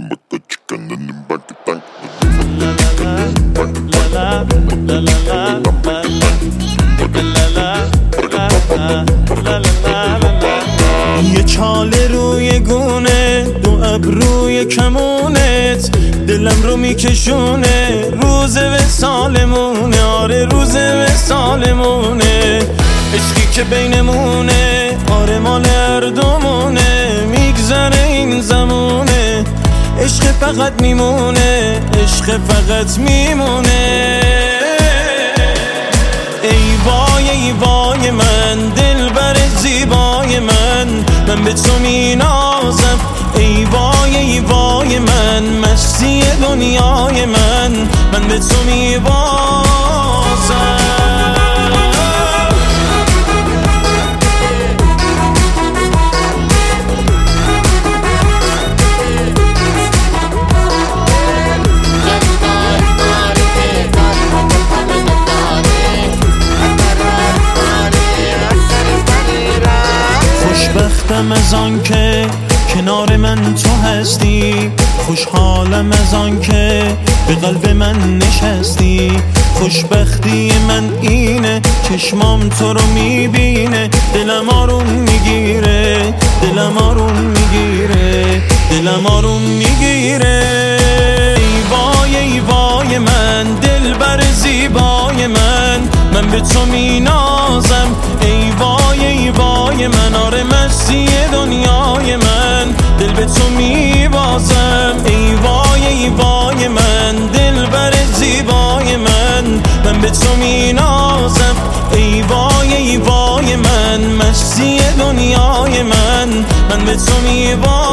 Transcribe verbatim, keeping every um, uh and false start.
with the chicken and then back it down. یه چاله روی گونه، دو ابروی کمونت، دلم رو میکشونه، روز وصالمونه، آره روز وصالمونه، عشقی که بینمونه، آره مال هر دومونه، میگذره این زمونه، عشق فقط میمونه، عشق فقط میمونه. ای وای ای وای من، دلبر زیبای من، من به تو مینازم. ای وای ای وای من، مستی دنیای من، من به تو میبازم. خوشبختم از آن که کنار من تو هستی، خوشحالم از آن که به قلب من نشستی. خوشبختی من اینه چشمام تو رو میبینه، دلم آروم میگیره، دلم آروم میگیره، دلم آروم میگیره. ای وای ای وای من، دلبر زیبای من، من به تو مینازم. ای وای ای وای من، آره مستی دنیای من، دل به تو میبازم. ای وای ای وای من، دلبر زیبای من، من به تو مینازم. ای وای ای وای من، مستی دنیای من، من به تو میبازم.